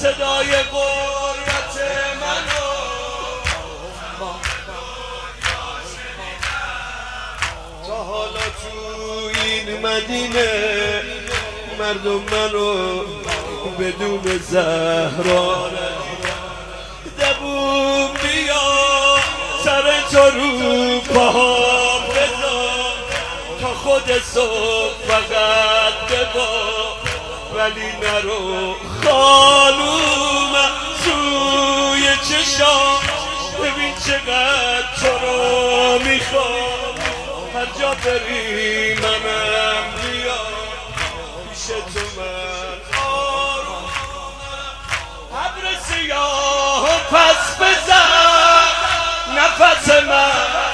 صدای غربت منو تا حالا تو این مدینه مردم منو بدون زهرا دبون بیا سر تو رو پاها بذار تا خود صبح فقط ببار ولی نرو خانومم سوی چشام ببین چقدر تو رو میخوام هر جا بری منم بیا پیش تو من آروم ابر سیاه و پس بزن نفس من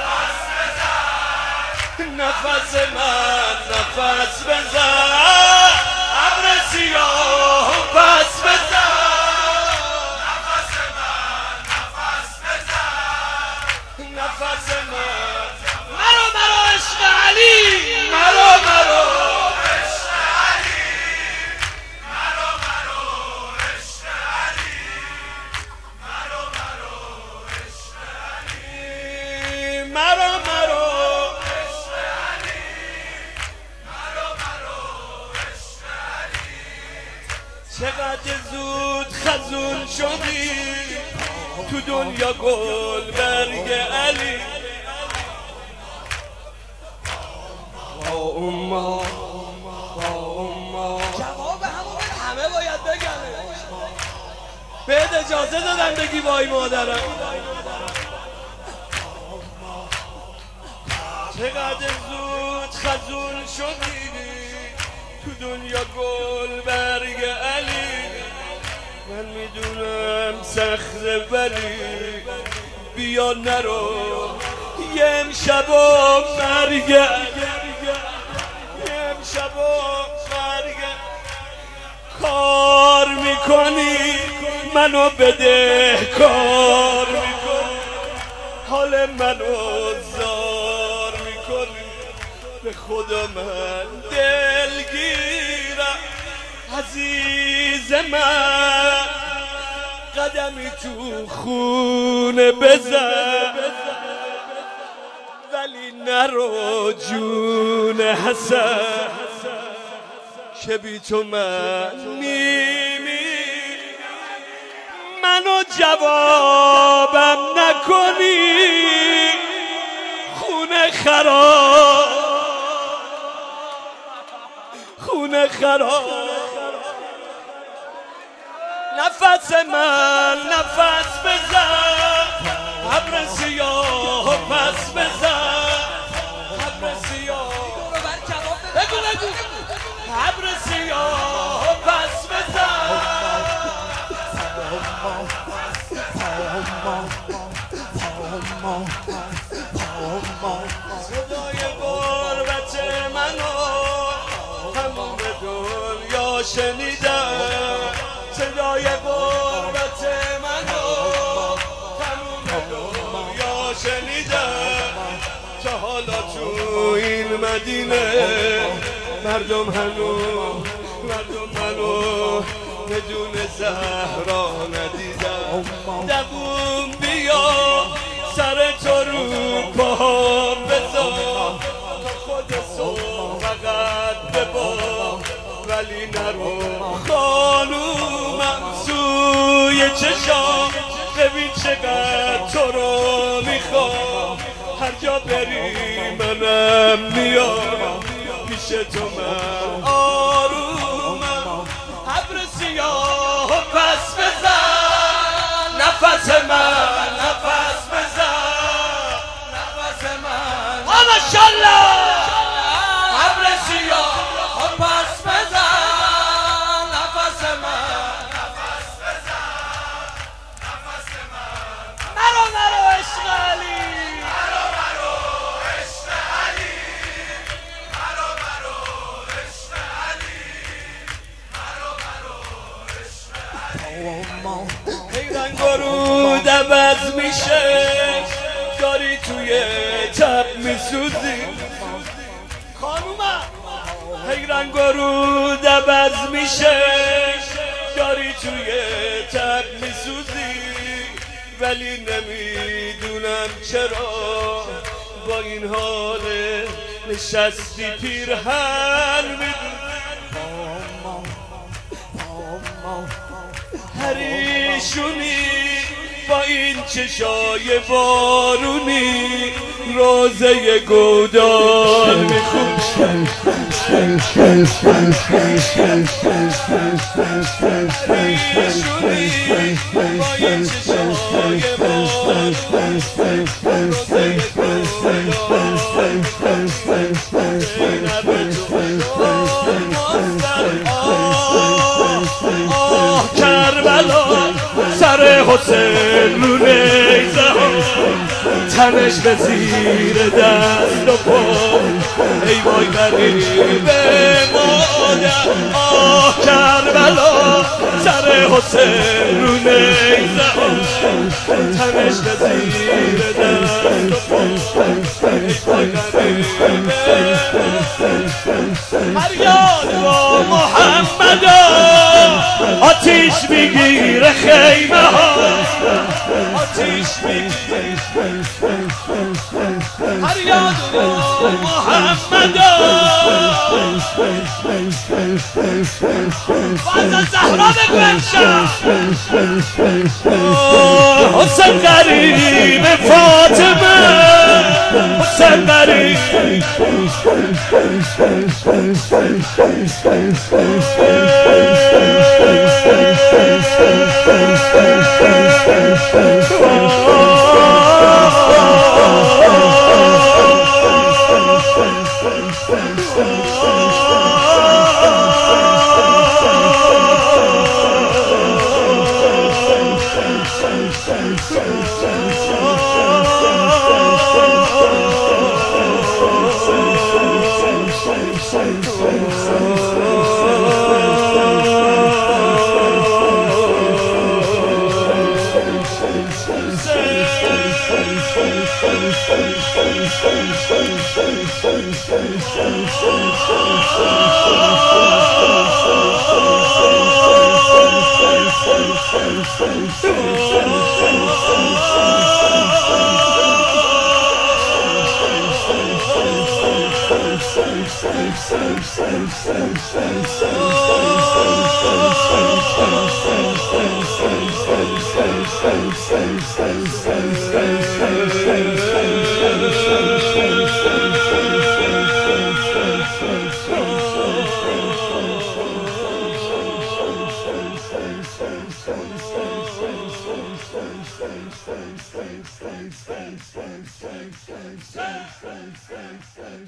نفس من نفس بزن ابر سیاه و پس بزن نفس من نفس بزن نفس من مرو عشق علی مرو عشق علی مرو عشق علی مرو عشق علی مرو عشق علی مرو عشق علی چقدر زود خزون شدی تو دنیا گل برگ علی جواب همه باید بگن بهت اجازه دادم بگی وای مادرم چقدر زود خزون شدی تو دنیا گل برگ علی من میدونم سخته ولی بیا نرو یه امشب و مرگ امشب و مرگ کار میکنی منو بده کار میکنی حال منو زار میکنی به خدا من دلگیرم عزیز من قدمی تو خونه بزن ولی نرو جون حسن که بی تو من میمیرم منو جوابم نکنی خونه خراب نفس من نفس بزن ابر سیاه و پس بزن ابر سیاه بگو ابر سیاه و پس بزن صدای غربت منو تمام دنیا شنیدم صدای غربت منو تمام دنیا شنیدم تا حالا تو این مدینه مردم منو بدون زهرا ندیدم دووم بیا سر تو رو پا بذار تا خود صبح فقط ببار ولی نرو خانومم سوی چشام ببین چقدر تو رو میخوام هر جا بری منم میام پیش تو من آرومم ابر سیاه و پس بزن نفس من نفس بزن نفس من ماشاءالله ابر سیاه و پس بزن نفس من نفس بزن نفس من مرو عشق علی عشق علی مرو عشق علی ای رنگ و رود عوض میشه داری توی تب میسوزی خانومم ای رنگ و رود عوض میشه داری توی تب میسوزی ولی نمیدونم چرا با این حال نشستی پیرهن پریشونی با این چشای بارونی روزه گودال میخون پریشونی با این چشای بارونی روزه آه کربلا سر حسین رو نیزه ها تنش به زیر دست و پا ای وای غریب مادر آه کربلا سر حسین رو نیزه ها تنش به زیر دست و پا ای وای غریب فریاد با محمد آتیش میگیره خیمه ها آتیش میگیره فریاد با محمد فازا زهرا بگو امشب حسین غریب فاطمه حسین غریب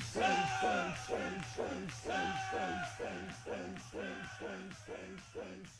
Thank you.